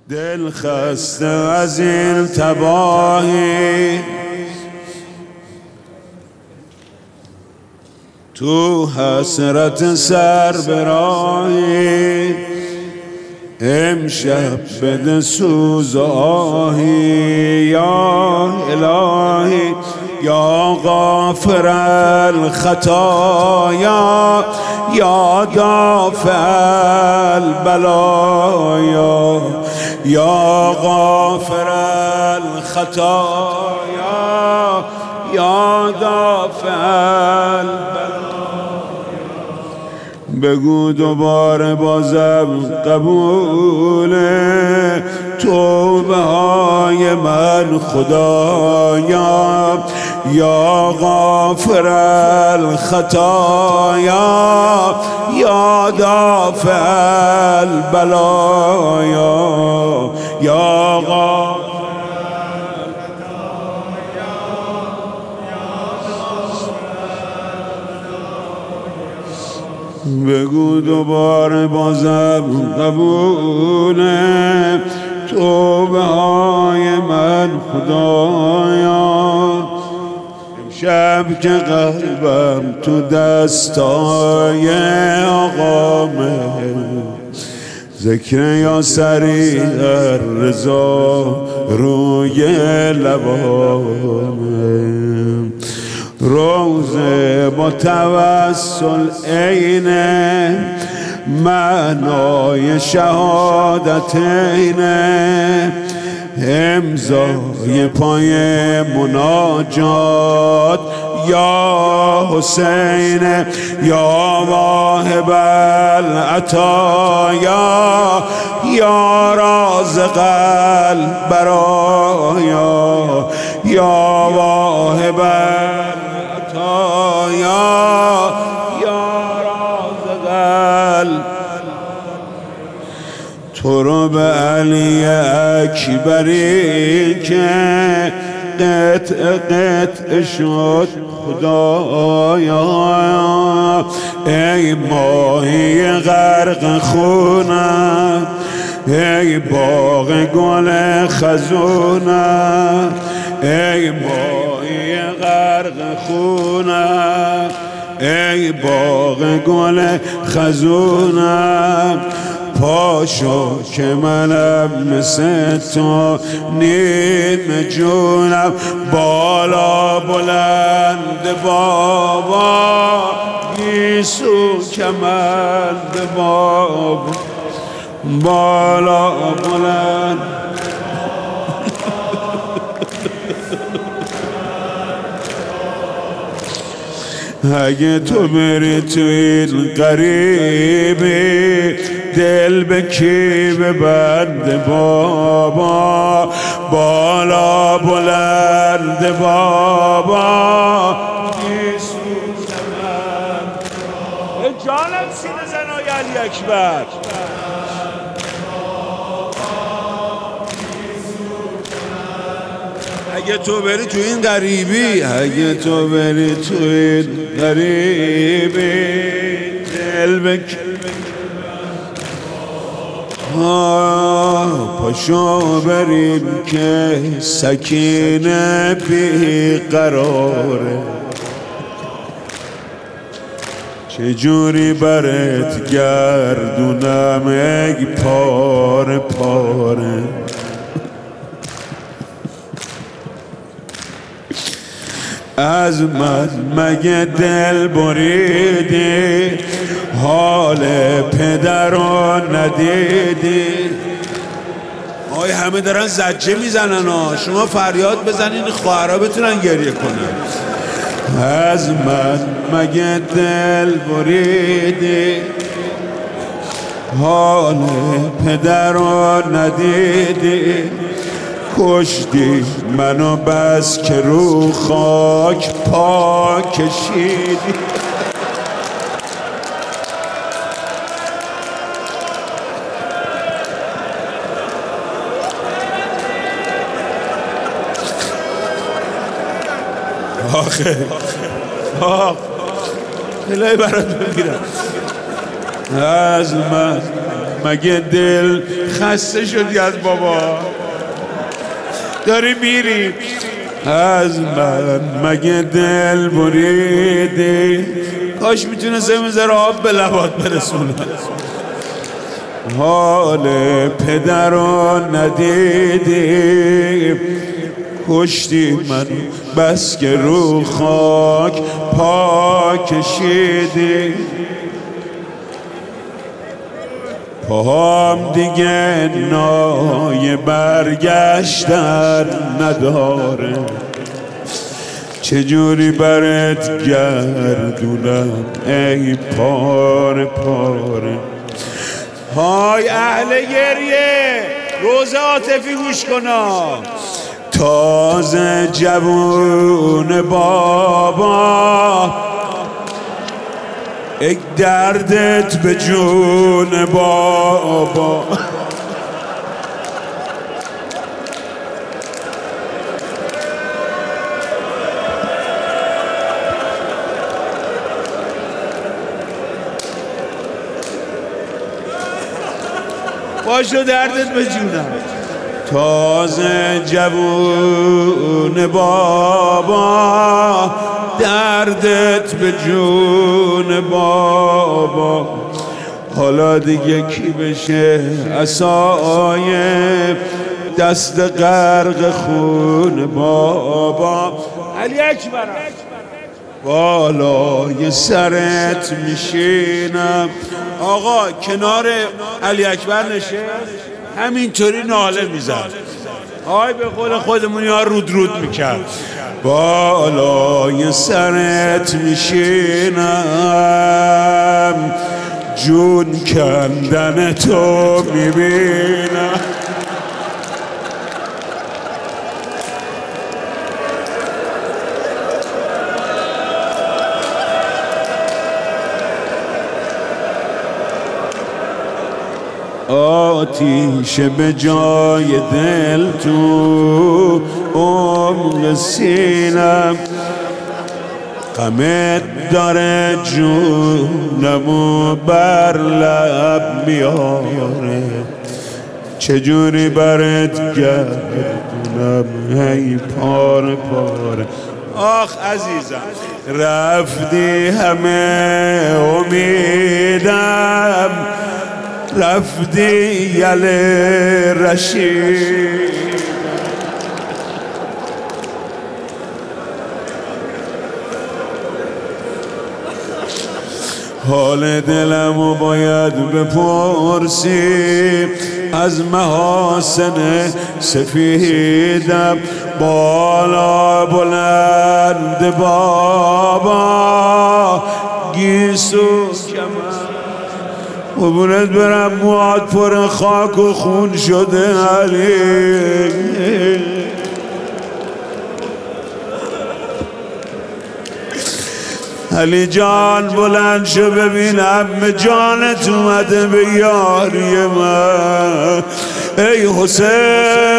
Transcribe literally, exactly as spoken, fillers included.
دل خسته از این تباهی، تو حسرت سر براهی، امشب بده سوز و آهی. یا الهی یا غافر الخطایا، یا دافع البلایا، یا غافر الخطایا، یا دافع البلایا. بگو دوباره بازم قبوله توبه های من خدایا، یا غافر الخطایا، یا دافع البلایا، یا غافر بگو دوباره بازم قبوله توبه های من خدایا. امشب که قلبم تو دستای آقامه، ذکر یا سری در رضا روی لبامه، روزه با توسل عینه معنای شهادتینه، امضای پای مناجات یا حسین، یا واهب العطایا، یا رازق البرایا، یا واهب العطایا، یا رازق البرایا. تو رو به علی اکبری که قطع قطع شد خدایا، ای ماهی غرق خونم، ای باغ گل خزونم، ای ماهی غرق خونم، ای باغ گل خزونم. پاشو که منم مثل تو نیم جونم، بالا بلند بابا گیسو کمند بابا، بالا بلند اگه تو بری تو این غریبی، دل به کی ببند بابا، بالا بلند بابا گیسو کمند. جانم سینه زنای علی اکبر، اگه تو بری تو این غریبی، اگه تو بری تو این غریبی، دل به کی پاشو بریم که سکینه بی قراره، چجوری برت گردونم ای پاره پاره. از من مگه دل بریدی، حال پدر رو ندیدی؟ آی همه دارن زجه میزنن ها، شما فریاد بزنین خواهرها بتونن گریه کنن. از من مگه دل بریدی، حال پدر رو ندیدی؟ کشتی منو بس که رو خاک پا کشیدی. آخه آخ الهی برات بگیرم. از من مگه دل خسته شدی از بابا؟ داری میری از من مگه دل بریدی؟ کاش میتونسته میذاره آب به لبات برسونه. حال پدر رو ندیدی کشتی من بس که رو خاک پا کشیدی. پاهم دیگه نای برگشتن نداره، چجوری برات گردونم ای پاره پاره. های اهل گریه روز عاطفی گوش کنا. تازه جوون بابا ای دردت به جون بابا. باشو دردت به جونم. تازه جوون بابا دردت به جون بابا. حالا دیگه کی بشه عصای دست غرق خون بابا. علی اکبر بالای سرت میشینم. آقا کنار علی اکبر نشه همینطوری ناله میزد. آی به قول خودمون یا رود رود میکرد. بالای سرت میشینم جون کندن تو میبینم. آتیش به جای دل تو عمق سینم. غمت داره جونمو بر لب میاره، چجوری برات گردونم هی پاره پاره. آخ عزیزم رفتی همه امیدم، رفتی یل رشید. حال دلمو باید بپرسی از محاسن سفیدم. بالا بلند بابا گیسو کمن قبونت برم مواد پر خاک و خون شده. علی علی جان بلند شو ببینم جانت اومده به یاری من. ای حسین